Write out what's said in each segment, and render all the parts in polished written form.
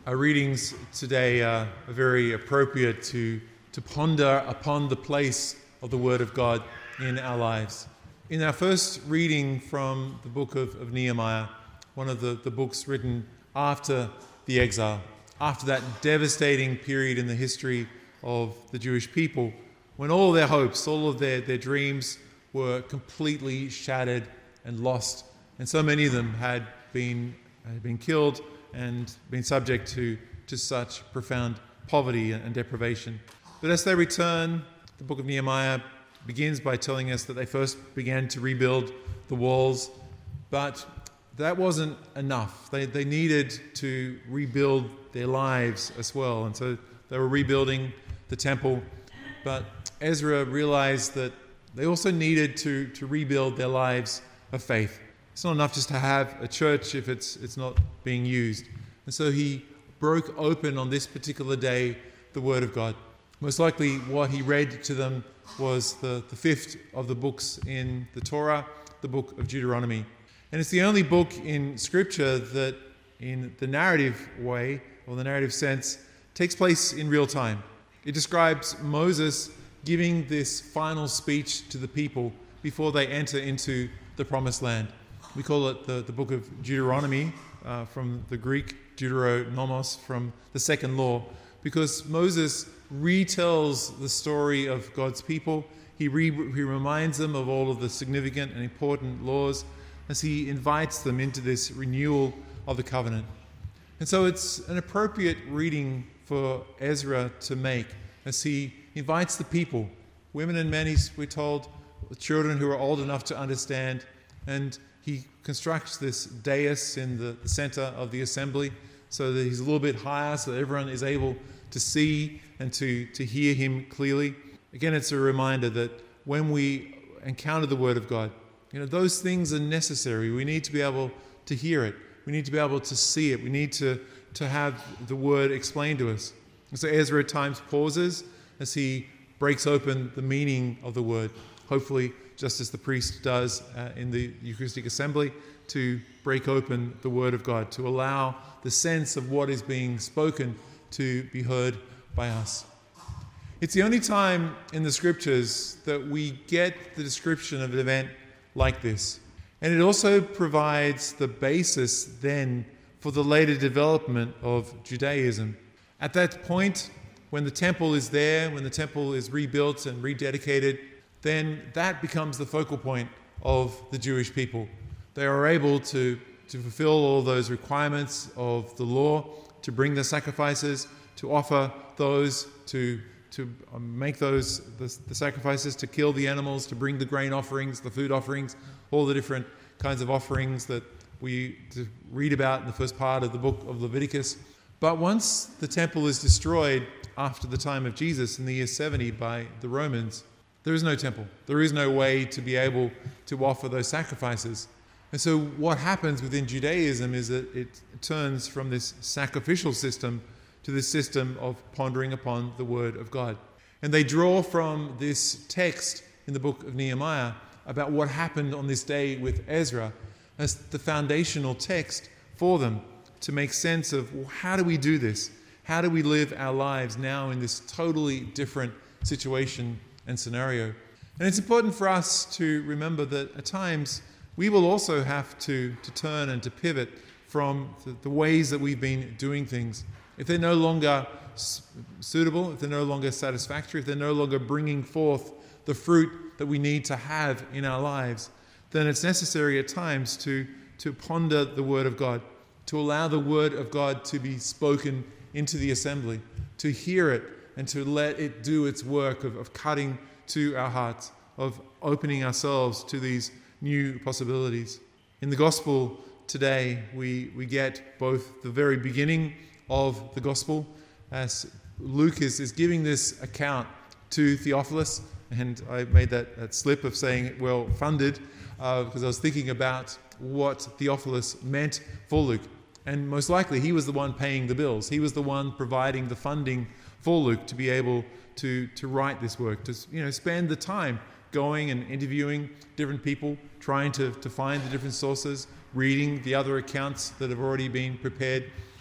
Our readings today are very appropriate to ponder upon the place of the Word of God in our lives. In our first reading from the book of Nehemiah, one of the books written after the exile, after that devastating period in the history of the Jewish people, when all their hopes, all of their dreams were completely shattered and lost, and so many of them had been killed and been subject to such profound poverty and deprivation. But as they return, the book of Nehemiah begins by telling us that they first began to rebuild the walls, but that wasn't enough. They needed to rebuild their lives as well, and so they were rebuilding the temple. But Ezra realized that they also needed to rebuild their lives of faith. It's not enough just to have a church if it's not being used. And so he broke open on this particular day the Word of God. Most likely what he read to them was the fifth of the books in the Torah, the book of Deuteronomy. And it's the only book in Scripture that in the narrative way, or the narrative sense, takes place in real time. It describes Moses giving this final speech to the people before they enter into the Promised Land. We call it the book of Deuteronomy, from the Greek Deuteronomos, from the second law, because Moses retells the story of God's people. He reminds them of all of the significant and important laws as he invites them into this renewal of the covenant. And so it's an appropriate reading for Ezra to make as he invites the people, women and men, we're told, children who are old enough to understand, and he constructs this dais in the center of the assembly so that he's a little bit higher so that everyone is able to see and to hear him clearly. Again, it's a reminder that when we encounter the Word of God, those things are necessary. We need to be able to hear it. We need to be able to see it. We need to have the Word explained to us. And so Ezra at times pauses as he breaks open the meaning of the Word, hopefully just as the priest does in the Eucharistic assembly, to break open the Word of God, to allow the sense of what is being spoken to be heard by us. It's the only time in the Scriptures that we get the description of an event like this. And it also provides the basis then for the later development of Judaism. At that point, when the temple is there, when the temple is rebuilt and rededicated, then that becomes the focal point of the Jewish people. They are able to fulfill all those requirements of the law, to bring the sacrifices, to offer those, to make those the sacrifices, to kill the animals, to bring the grain offerings, the food offerings, all the different kinds of offerings that we read about in the first part of the book of Leviticus. But once the temple is destroyed after the time of Jesus in the year 70 by the Romans, there is no temple. There is no way to be able to offer those sacrifices. And so what happens within Judaism is that it turns from this sacrificial system to this system of pondering upon the Word of God. And they draw from this text in the book of Nehemiah about what happened on this day with Ezra as the foundational text for them to make sense of, well, how do we do this? How do we live our lives now in this totally different situation and scenario? And it's important for us to remember that at times we will also have to turn and to pivot from the ways that we've been doing things. If they're no longer suitable, if they're no longer satisfactory, if they're no longer bringing forth the fruit that we need to have in our lives, then it's necessary at times to ponder the Word of God, to allow the Word of God to be spoken into the assembly, to hear it and to let it do its work of cutting to our hearts, of opening ourselves to these new possibilities. In the gospel today, we get both the very beginning of the gospel, as Luke is giving this account to Theophilus, and I made that slip of saying well funded because I was thinking about what Theophilus meant for Luke. And most likely he was the one paying the bills. He was the one providing the funding for Luke to be able to write this work, to spend the time going and interviewing different people, trying to find the different sources, reading the other accounts that have already been prepared,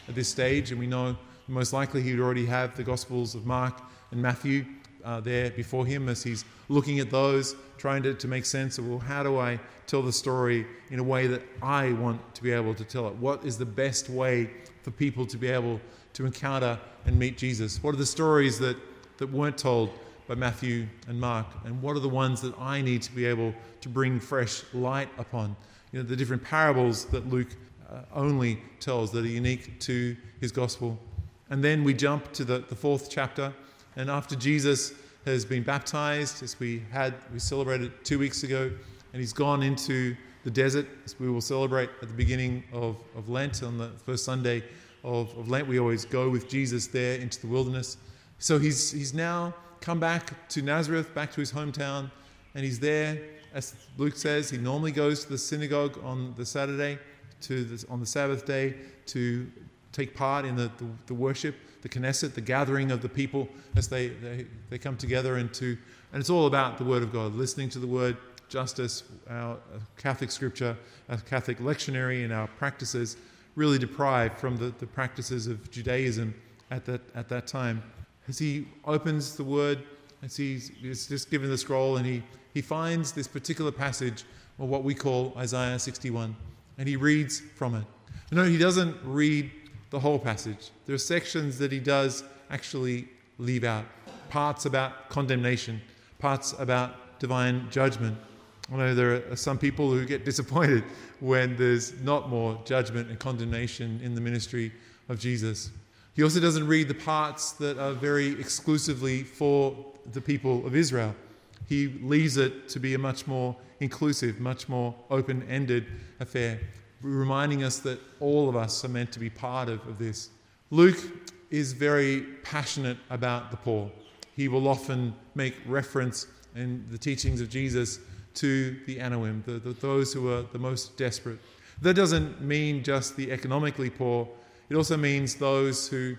at this stage, and we know most likely he'd already have the Gospels of Mark and Matthew there before him as he's looking at those, trying to make sense of, well, how do I tell the story in a way that I want to be able to tell it? What is the best way for people to be able to encounter and meet Jesus? What are the stories that weren't told by Matthew and Mark? And what are the ones that I need to be able to bring fresh light upon? You know, the different parables that Luke only tells that are unique to his gospel. And then we jump to the fourth chapter. And after Jesus has been baptized, as we celebrated 2 weeks ago, and he's gone into the desert, as we will celebrate at the beginning of Lent, on the first Sunday of Lent, we always go with Jesus there into the wilderness. So he's now come back to Nazareth, back to his hometown, and he's there, as Luke says, he normally goes to the synagogue on the Saturday, on the Sabbath day, to take part in the worship, the Knesset, the gathering of the people as they come together, and it's all about the Word of God, listening to the Word, just as our Catholic scripture, our Catholic lectionary, and our practices really deprived from the practices of Judaism at that time. As he opens the Word, as he's just given the scroll, and he finds this particular passage, or what we call Isaiah 61, and he reads from it. No, he doesn't read the whole passage. There are sections that he does actually leave out. Parts about condemnation, parts about divine judgment. I know there are some people who get disappointed when there's not more judgment and condemnation in the ministry of Jesus. He also doesn't read the parts that are very exclusively for the people of Israel. He leaves it to be a much more inclusive, much more open-ended affair, reminding us that all of us are meant to be part of this. Luke is very passionate about the poor. He will often make reference in the teachings of Jesus to the Anawim, those who are the most desperate. That doesn't mean just the economically poor. It also means those who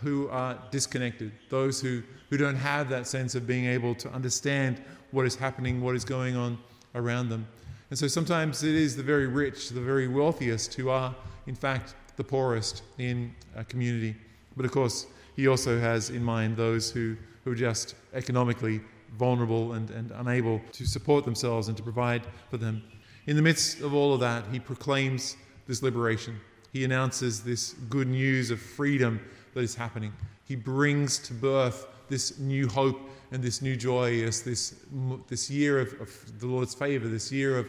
are disconnected, those who don't have that sense of being able to understand what is happening, what is going on around them. And so sometimes it is the very rich, the very wealthiest who are, in fact, the poorest in a community. But of course, he also has in mind those who are just economically vulnerable and unable to support themselves and to provide for them. In the midst of all of that, he proclaims this liberation. He announces this good news of freedom that is happening. He brings to birth this new hope and this new joy as this year of the Lord's favor, this year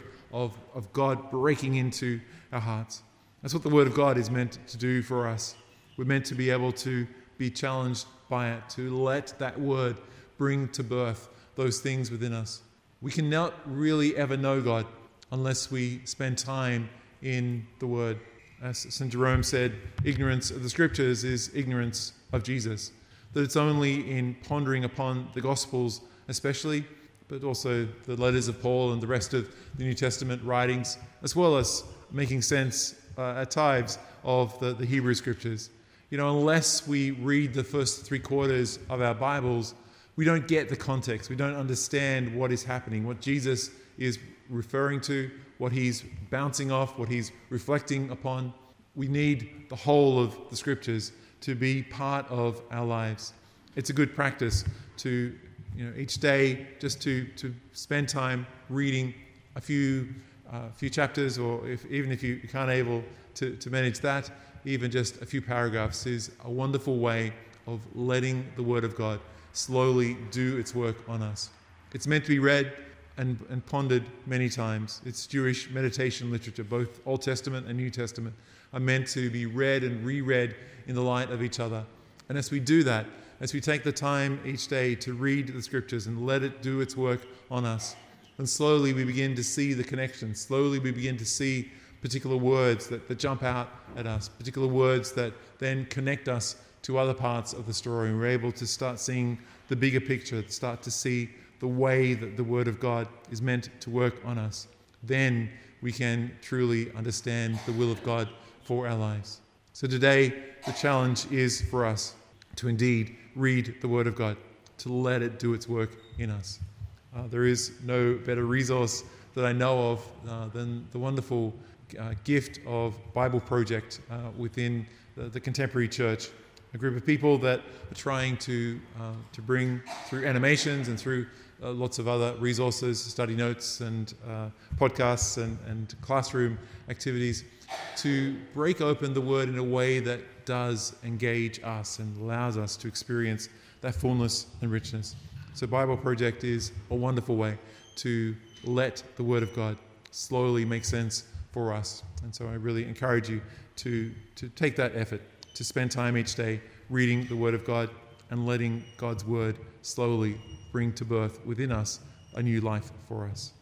of God breaking into our hearts. That's what the Word of God is meant to do for us. We're meant to be able to be challenged by it, to let that Word bring to birth those things within us. We cannot really ever know God unless we spend time in the Word. As St. Jerome said, ignorance of the Scriptures is ignorance of Jesus. That it's only in pondering upon the Gospels especially, but also the letters of Paul and the rest of the New Testament writings, as well as making sense at times of the Hebrew Scriptures. You know, unless we read the first 3 quarters of our Bibles, we don't get the context. We don't understand what is happening, what Jesus is referring to, what he's bouncing off, what he's reflecting upon. We need the whole of the Scriptures to be part of our lives. It's a good practice to, each day just to spend time reading a few chapters, or even if you can't able to manage that, even just a few paragraphs is a wonderful way of letting the Word of God slowly do its work on us. It's meant to be read and pondered many times. It's Jewish meditation literature. Both Old Testament and New Testament are meant to be read and reread in the light of each other. And as we do that, as we take the time each day to read the Scriptures and let it do its work on us, and slowly we begin to see the connections. Slowly we begin to see particular words that jump out at us, particular words that then connect us to other parts of the story. And we're able to start seeing the bigger picture, start to see the way that the Word of God is meant to work on us. Then we can truly understand the will of God for our lives. So today, the challenge is for us to indeed read the Word of God, to let it do its work in us. There is no better resource that I know of than the wonderful gift of Bible Project within the contemporary church, a group of people that are trying to bring through animations and through lots of other resources, study notes and podcasts and classroom activities, to break open the Word in a way that does engage us and allows us to experience that fullness and richness. So Bible Project is a wonderful way to let the Word of God slowly make sense for us. And so I really encourage you to take that effort, to spend time each day reading the Word of God and letting God's Word slowly bring to birth within us a new life for us.